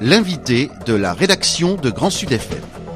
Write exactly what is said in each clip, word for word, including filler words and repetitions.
l'invité de la rédaction de Grand Sud F M.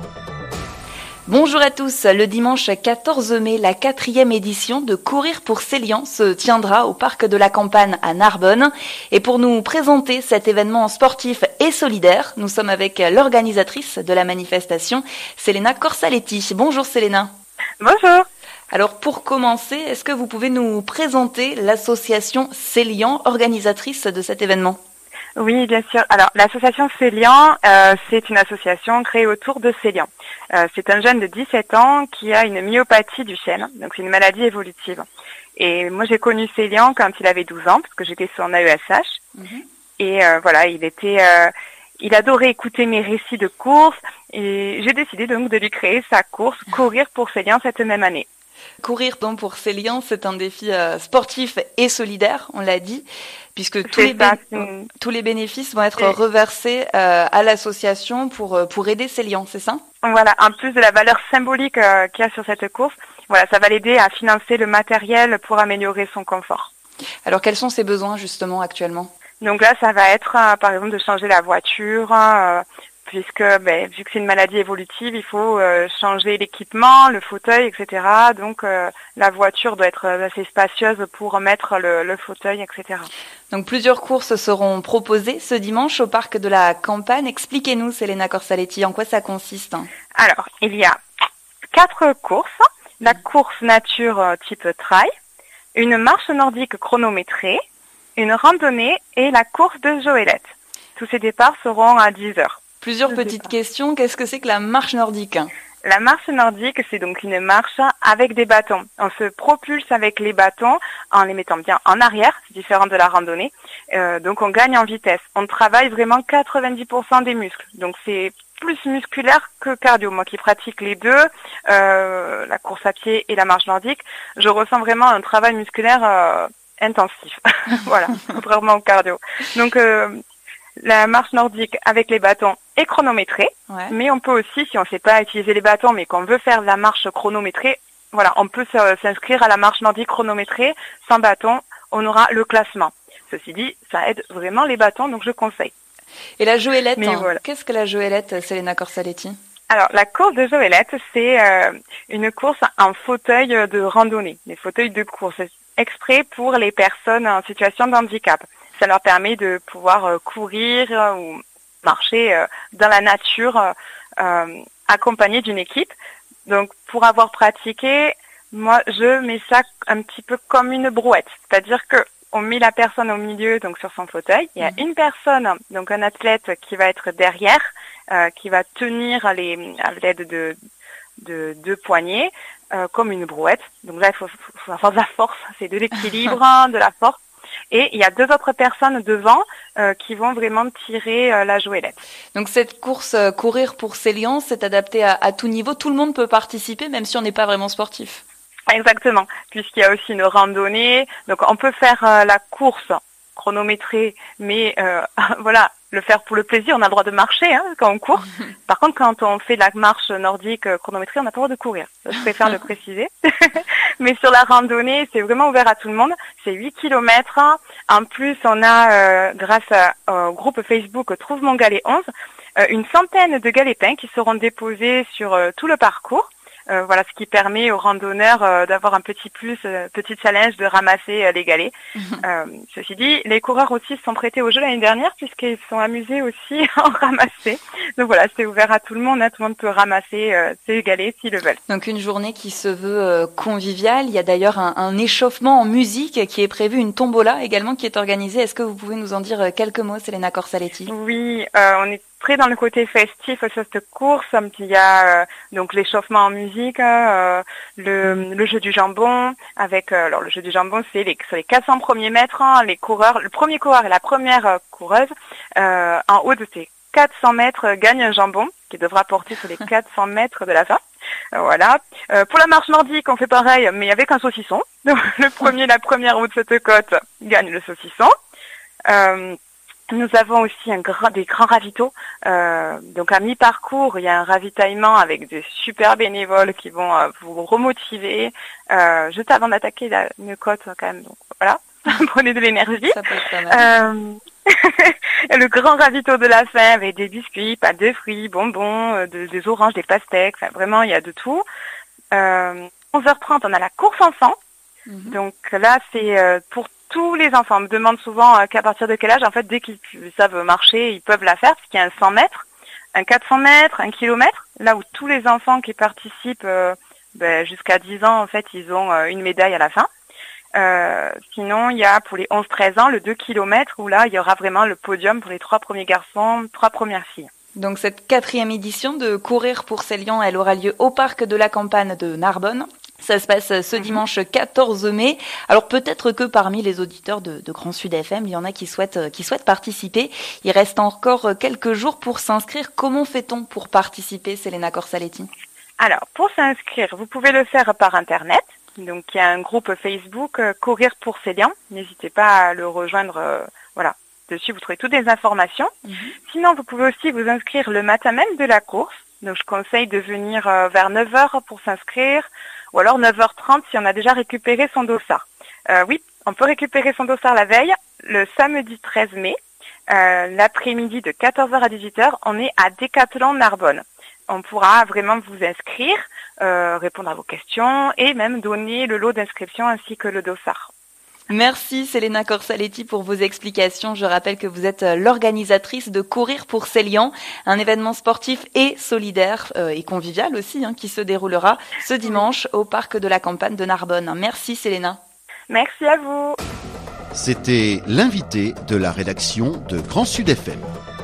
Bonjour à tous, le dimanche quatorze mai, la quatrième édition de Courir pour Célian se tiendra au parc de la Campagne à Narbonne. Et pour nous présenter cet événement sportif et solidaire, nous sommes avec l'organisatrice de la manifestation, Selena Corsaletti. Bonjour Selena. Bonjour. Alors pour commencer, est-ce que vous pouvez nous présenter l'association Célian, organisatrice de cet événement ? Oui, bien sûr. Alors, l'association Célian, euh, c'est une association créée autour de Célian. Euh, c'est un jeune de dix-sept ans qui a une myopathie du chêne, donc c'est une maladie évolutive. Et moi, j'ai connu Célian quand il avait douze ans, parce que j'étais son A E S H. Mm-hmm. Et euh, voilà, il était, euh, il adorait écouter mes récits de course. Et j'ai décidé donc de lui créer sa course Courir pour Célian cette même année. Courir donc pour Célian, c'est un défi euh, sportif et solidaire, on l'a dit, puisque tous les, bé- une... tous les bénéfices vont être et... reversés euh, à l'association pour pour aider Célian, c'est ça ? Voilà, en plus de la valeur symbolique euh, qu'il y a sur cette course, voilà, ça va l'aider à financer le matériel pour améliorer son confort. Alors, quels sont ses besoins justement actuellement ? Donc là, ça va être, euh, par exemple, de changer la voiture. Euh, puisque ben, vu que c'est une maladie évolutive, il faut euh, changer l'équipement, le fauteuil, et cetera. Donc euh, la voiture doit être assez spacieuse pour mettre le, le fauteuil, et cetera. Donc plusieurs courses seront proposées ce dimanche au parc de la Campagne. Expliquez-nous, Selena Corsaletti, en quoi ça consiste ? Alors, il y a quatre courses. La course nature type trail, une marche nordique chronométrée, une randonnée et la course de Joëlette. Tous ces départs seront à dix heures. Plusieurs petites questions. Qu'est-ce que c'est que la marche nordique ? La marche nordique, c'est donc une marche avec des bâtons. On se propulse avec les bâtons en les mettant bien en arrière, c'est différent de la randonnée. Euh, donc on gagne en vitesse. On travaille vraiment quatre-vingt-dix pour cent des muscles. Donc c'est plus musculaire que cardio. Moi qui pratique les deux, euh, la course à pied et la marche nordique, je ressens vraiment un travail musculaire euh, intensif. Voilà, contrairement au cardio. Donc euh, la marche nordique avec les bâtons est chronométrée, ouais. Mais on peut aussi, si on ne sait pas utiliser les bâtons, mais qu'on veut faire la marche chronométrée, voilà, on peut s'inscrire à la marche nordique chronométrée sans bâton, on aura le classement. Ceci dit, ça aide vraiment les bâtons, donc je conseille. Et la Joëlette, hein, voilà. Qu'est-ce que la Joëlette, Selena Corsaletti ? Alors, la course de Joëlette, c'est euh, une course en fauteuil de randonnée, des fauteuils de course, exprès pour les personnes en situation de handicap. Ça leur permet de pouvoir euh, courir euh, ou marcher euh, dans la nature euh, accompagné d'une équipe. Donc, pour avoir pratiqué, moi, je mets ça un petit peu comme une brouette. C'est-à-dire que on met la personne au milieu, donc sur son fauteuil. Il y a une personne, donc un athlète, qui va être derrière, euh, qui va tenir les, à l'aide de de deux poignets, euh, comme une brouette. Donc là, il faut, faut avoir de la force, c'est de l'équilibre, de la force. Et il y a deux autres personnes devant euh, qui vont vraiment tirer euh, la Joëlette. Donc cette course euh, Courir pour Célian, c'est adapté à, à tout niveau. Tout le monde peut participer, même si on n'est pas vraiment sportif. Exactement, puisqu'il y a aussi une randonnée. Donc on peut faire euh, la course chronométrée, mais euh, voilà, le faire pour le plaisir. On a le droit de marcher hein, quand on court. Par contre, quand on fait la marche nordique chronométrée, on n'a pas le droit de courir. Je préfère le préciser. Mais sur la randonnée, c'est vraiment ouvert à tout le monde. C'est huit kilomètres. En plus, on a, euh, grâce à, au groupe Facebook Trouve mon galet onze, euh, une centaine de galets-pins qui seront déposés sur euh, tout le parcours. Euh, voilà, ce qui permet aux randonneurs euh, d'avoir un petit plus, euh, petit challenge de ramasser euh, les galets. Euh, ceci dit, les coureurs aussi se sont prêtés au jeu l'année dernière puisqu'ils se sont amusés aussi à en ramasser. Donc voilà, c'est ouvert à tout le monde, hein, tout le monde peut ramasser euh, ses galets s'ils le veulent. Donc une journée qui se veut euh, conviviale. Il y a d'ailleurs un, un échauffement en musique qui est prévu, une tombola également qui est organisée. Est-ce que vous pouvez nous en dire quelques mots, Selena Corsaletti ? Oui, euh, on est très dans le côté festif sur cette course. Il y a euh, donc l'échauffement en musique, euh, le, le jeu du jambon. Avec euh, alors le jeu du jambon, c'est les, sur les quatre cents premiers mètres, hein, les coureurs, le premier coureur et la première euh, coureuse euh, en haut de ces quatre cents mètres euh, gagne un jambon qui devra porter sur les quatre cents mètres de la fin. Euh, voilà. Euh, pour la marche nordique, on fait pareil, mais avec un saucisson. Donc, le premier, la première haut de cette côte gagne le saucisson. Euh, Nous avons aussi un grand, des grands ravitaux. Euh, donc à mi-parcours, il y a un ravitaillement avec des super bénévoles qui vont euh, vous remotiver euh, juste avant d'attaquer la, une côte quand même. Donc voilà. prenez de l'énergie. Ça peut être pas mal. Euh, le grand ravito de la fin avec des biscuits, pâtes de fruits, bonbons, euh, de- des oranges, des pastèques, enfin vraiment il y a de tout. Euh, onze heures trente, on a la course enfant. Mhm. Donc là, c'est euh, pour tous les enfants. On me demande souvent euh, qu'à partir de quel âge, en fait, dès qu'ils savent marcher, ils peuvent la faire, parce qu'il y a un cent mètres, un quatre cents mètres, un kilomètre, là où tous les enfants qui participent euh, ben, jusqu'à dix ans, en fait, ils ont euh, une médaille à la fin. Euh, sinon, il y a pour les onze treize ans le deux kilomètres, où là, il y aura vraiment le podium pour les trois premiers garçons, trois premières filles. Donc cette quatrième édition de Courir pour Célian, elle aura lieu au parc de la Campagne de Narbonne. Ça se passe ce dimanche quatorze mai. Alors peut-être que parmi les auditeurs de, de Grand Sud F M, il y en a qui souhaitent, qui souhaitent participer. Il reste encore quelques jours pour s'inscrire. Comment fait-on pour participer, Selena Corsaletti ? Alors, pour s'inscrire, vous pouvez le faire par Internet. Donc, il y a un groupe Facebook euh, Courir pour Célian. N'hésitez pas à le rejoindre. euh, voilà. Dessus, vous trouvez toutes les informations. Mhm. Sinon, vous pouvez aussi vous inscrire le matin même de la course. Donc, je conseille de venir euh, vers neuf heures pour s'inscrire, ou alors neuf heures trente si on a déjà récupéré son dossard. Euh, oui, on peut récupérer son dossard la veille, le samedi treize mai, euh, l'après-midi de quatorze heures à dix-huit heures, on est à Décathlon Narbonne. On pourra vraiment vous inscrire, euh, répondre à vos questions et même donner le lot d'inscription ainsi que le dossard. Merci Selena Corsaletti pour vos explications. Je rappelle que vous êtes l'organisatrice de Courir pour Célian, un événement sportif et solidaire euh, et convivial aussi hein, qui se déroulera ce dimanche au parc de la Campagne de Narbonne. Merci Selena. Merci à vous. C'était l'invité de la rédaction de Grand Sud F M.